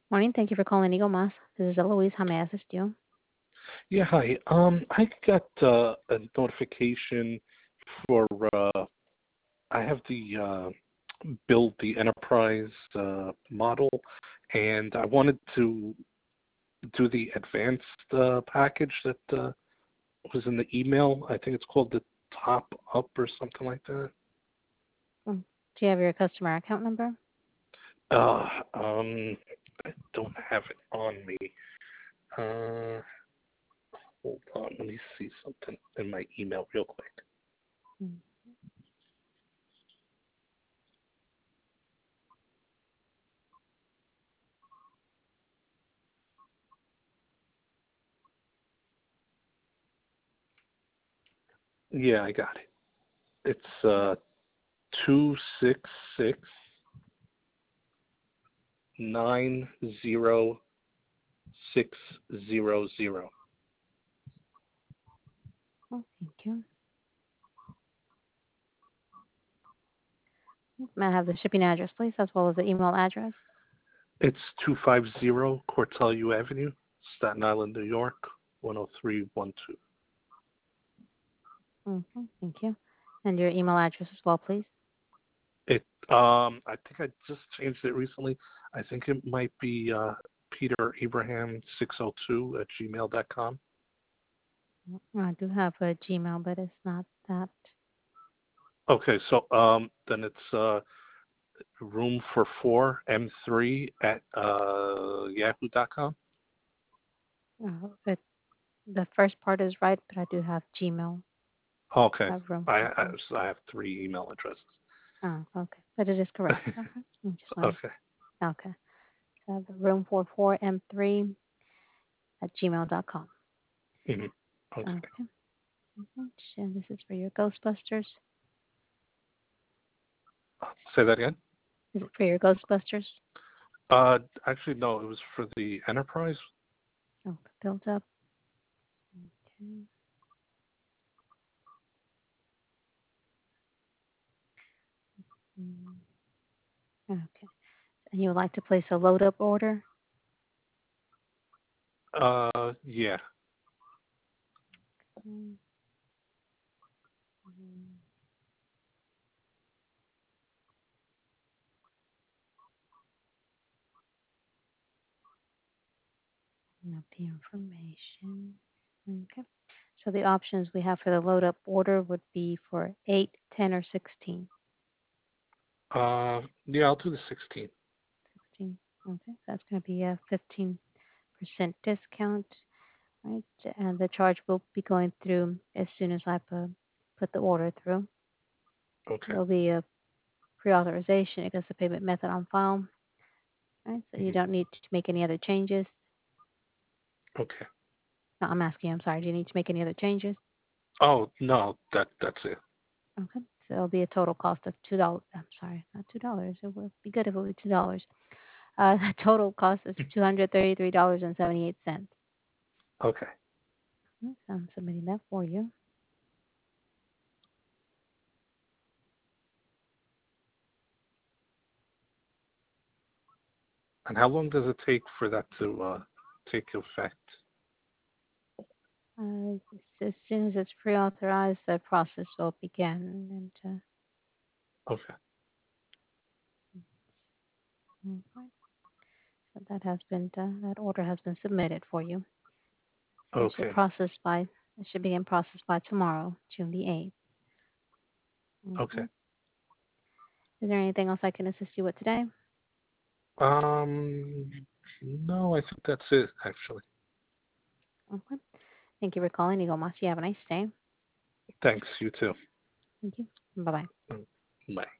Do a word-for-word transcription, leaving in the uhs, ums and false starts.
Morning. Thank you for calling Eagle Mass. This is Eloise. How may I assist you? Yeah, hi. Um, I got uh, a notification for uh, I have the uh, build the enterprise uh, model, and I wanted to do the advanced uh, package that uh, was in the email. I think it's called the Top Up or something like that. Mm. Do you have your customer account number? Uh, um, I don't have it on me. Uh, hold on, let me see something in my email real quick. Mm. Yeah, I got it. It's uh two six six nine zero six zero zero. Oh, thank you. May I have the shipping address, please, as well as the email address? It's two five zero Cortellu Avenue, Staten Island, New York, one oh three one two. Mm-hmm. Thank you. And your email address as well, please. It um I think I just changed it recently. I think it might be uh Peter Abraham six oh two at gmail dot com. Mm, I do have a Gmail, but it's not that. Okay, so um then it's uh room for four M three at uh yahoo dot com. Uh, it, the first part is right, but I do have Gmail. Okay. I have room I, for I four. so I have three email addresses. Oh, okay. But it is correct. Okay. I just want Okay. to, okay. So I have the room four four M three at gmail dot com. hmm Okay. Okay. Mm-hmm. And this is for your Ghostbusters. Say that again. Is it for your Ghostbusters? Uh, actually, no. It was for the enterprise. Oh, built up. Okay. Mm, okay. And you would like to place a load up order? Uh, yeah. Mm, mm, Not the information. Okay. So the options we have for the load up order would be for eight, ten, or sixteen. Uh, yeah. I'll do the sixteen. sixteen. Okay. That's going to be a fifteen percent discount, right? And the charge will be going through as soon as I pu- put the order through. Okay. There'll be a pre-authorization against the payment method on file, right? So you hmm don't need to make any other changes. Okay. No, I'm asking, I'm sorry, do you need to make any other changes? Oh no, that that's it. Okay. So it'll be a total cost of two dollars. I'm sorry, not two dollars. It would be good if it was two dollars. Uh, the total cost is two hundred thirty-three dollars and seventy-eight cents. Okay. So I'm submitting that for you. And how long does it take for that to uh take effect? Uh, as soon as it's pre-authorized, the process will begin. And Okay. uh, okay. So that has been done. That order has been submitted for you. It should Okay. process by. It should begin process by tomorrow, June the eighth. Okay. Okay. Is there anything else I can assist you with today? Um, no, I think that's it actually. Okay. Thank you for calling Eagle Moss. You have a nice day. Thanks. You too. Thank you. Bye bye. Mm, Bye.